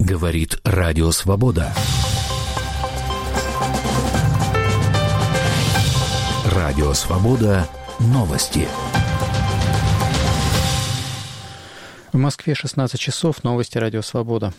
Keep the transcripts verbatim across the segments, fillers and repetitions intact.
Говорит Радио Свобода. Радио Свобода. Новости. В Москве шестнадцать часов. Новости Радио Свобода.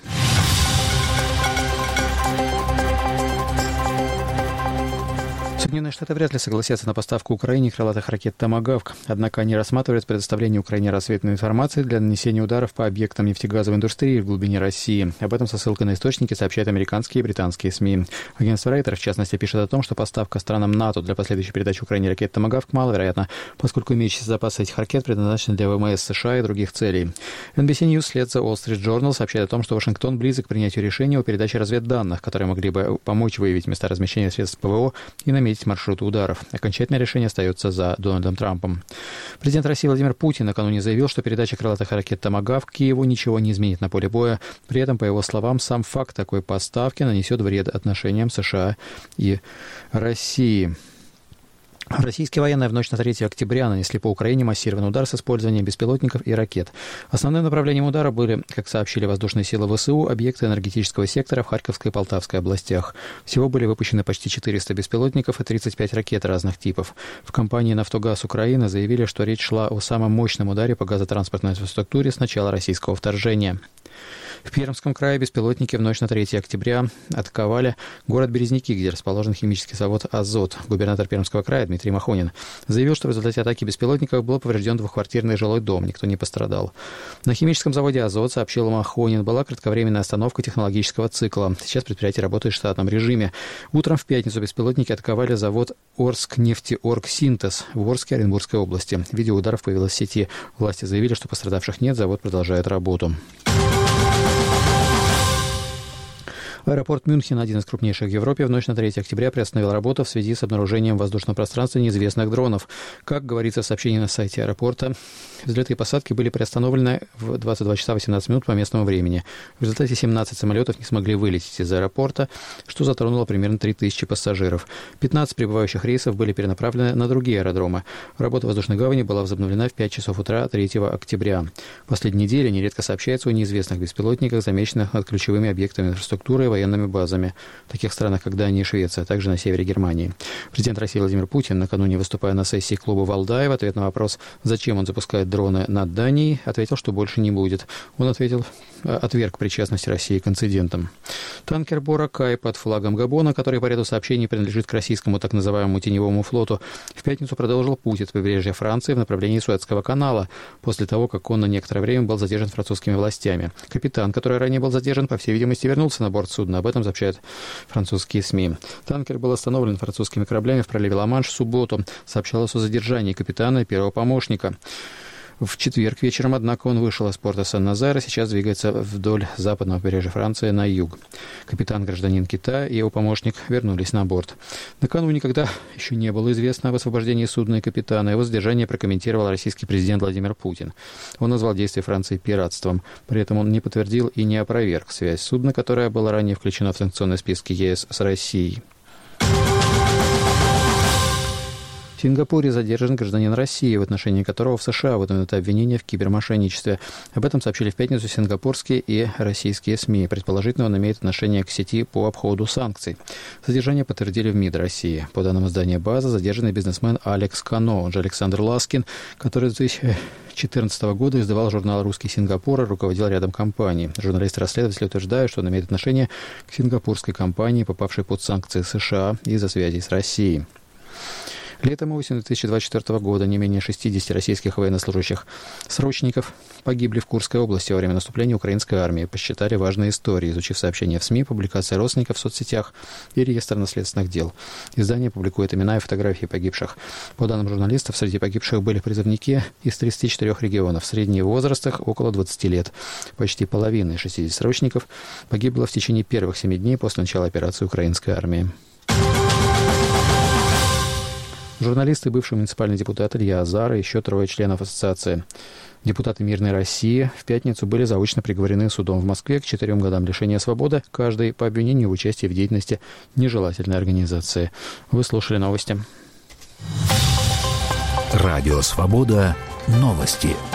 Соединенные Штаты вряд ли согласятся на поставку Украине крылатых ракет «Томагавк». Однако они рассматривают предоставление Украине разведывательной информации для нанесения ударов по объектам нефтегазовой индустрии в глубине России. Об этом со ссылкой на источники сообщают американские и британские СМИ. Агентство Reuters, в частности, пишет о том, что поставка странам НАТО для последующей передачи Украине ракет «Томагавк» маловероятна, поскольку имеющиеся запасы этих ракет предназначены для ВМС США и других целей. эн би си News вслед за Wall Street Journal сообщает о том, что Вашингтон близок к принятию решения о передаче разведданных, которые могли бы помочь выявить места размещения средств ПВО и наметить маршруты ударов. Окончательное решение остается за Дональдом Трампом. Президент России Владимир Путин накануне заявил, что передача крылатых ракет «Томагавк» Киеву ничего не изменит на поле боя. При этом, по его словам, сам факт такой поставки нанесет вред отношениям США и России. Российские военные в ночь на третье октября нанесли по Украине массированный удар с использованием беспилотников и ракет. Основным направлением удара были, как сообщили воздушные силы ВСУ, объекты энергетического сектора в Харьковской и Полтавской областях. Всего были выпущены почти четыреста беспилотников и тридцать пять ракет разных типов. В компании «Нафтогаз Украины» заявили, что речь шла о самом мощном ударе по газотранспортной инфраструктуре с начала российского вторжения. В Пермском крае беспилотники в ночь на третье октября атаковали город Березники, где расположен химический завод «Азот». Губернатор Пермского края Дмитрий Махонин заявил, что в результате атаки беспилотников был поврежден двухквартирный жилой дом, никто не пострадал. На химическом заводе «Азот», сообщил Махонин, была кратковременная остановка технологического цикла. Сейчас предприятие работает в штатном режиме. Утром в пятницу беспилотники атаковали завод «Орскнефтеоргсинтез» в Орске Оренбургской области. Видео ударов появилось в сети. Власти заявили, что пострадавших нет, завод продолжает работу. Аэропорт Мюнхен, один из крупнейших в Европе, в ночь на третье октября приостановил работу в связи с обнаружением в воздушном пространстве неизвестных дронов. Как говорится в сообщении на сайте аэропорта, взлеты и посадки были приостановлены в двадцать два часа восемнадцать минут по местному времени. В результате семнадцать самолетов не смогли вылететь из аэропорта, что затронуло примерно три тысячи пассажиров. пятнадцать прибывающих рейсов были перенаправлены на другие аэродромы. Работа воздушной гавани была возобновлена в пять часов утра третьего октября. В последние недели нередко сообщается о неизвестных беспилотниках, замеченных над ключевыми объектами инфраструктуры и военными базами в таких странах, как Дания и Швеция, а также на севере Германии. Президент России Владимир Путин, накануне выступая на сессии клуба «Валдай», в ответ на вопрос, зачем он запускает дроны над Данией, ответил, что больше не будет. Он ответил, отверг причастность России к инцидентам. Танкер Бора Кай под флагом Габона, который по ряду сообщений принадлежит к российскому так называемому теневому флоту, в пятницу продолжил путь от побережья Франции в направлении Суэцкого канала, после того, как он на некоторое время был задержан французскими властями. Капитан, который ранее был задержан, по всей видимости, вернулся на борт судна. Об этом сообщают французские СМИ. Танкер был остановлен французскими кораблями в проливе Ла-Манш в субботу. Сообщалось о задержании капитана и первого помощника. В четверг вечером, однако, он вышел из порта Сан-Назар и сейчас двигается вдоль западного побережья Франции на юг. Капитан, гражданин Китая, и его помощник вернулись на борт. Накануне, когда еще не было известно об освобождении судна и капитана, его задержание прокомментировал российский президент Владимир Путин. Он назвал действия Франции пиратством. При этом он не подтвердил и не опроверг связь судна, которое было ранее включено в санкционные списки ЕС с Россией. В Сингапуре задержан гражданин России, в отношении которого в США выдвинуто обвинение в кибермошенничестве. Об этом сообщили в пятницу сингапурские и российские СМИ. Предположительно, он имеет отношение к сети по обходу санкций. Задержание подтвердили в МИД России. По данным издания «База», задержанный бизнесмен Алекс Кано, он же Александр Ласкин, который с две тысячи четырнадцатого года издавал журнал «Русский Сингапур» и руководил рядом компаний. Журналисты-расследователи утверждают, что он имеет отношение к сингапурской компании, попавшей под санкции США из-за связей с Россией. Летом и осенью две тысячи двадцать четвёртого года не менее шестидесяти российских военнослужащих срочников погибли в Курской области во время наступления украинской армии, посчитали важной историей, изучив сообщения в СМИ, публикации родственников в соцсетях и реестр наследственных дел. Издание публикует имена и фотографии погибших. По данным журналистов, среди погибших были призывники из тридцати четырёх регионов. Средний возраст их около двадцати лет. Почти половина из шестидесяти срочников погибла в течение первых семи дней после начала операции украинской армии. Журналисты, бывший муниципальный депутат Илья Азар и еще трое членов ассоциации. Депутаты «Мирной России» в пятницу были заочно приговорены судом в Москве к четырем годам лишения свободы, каждый по обвинению в участии в деятельности нежелательной организации. Вы слушали новости. Радио «Свобода». Новости.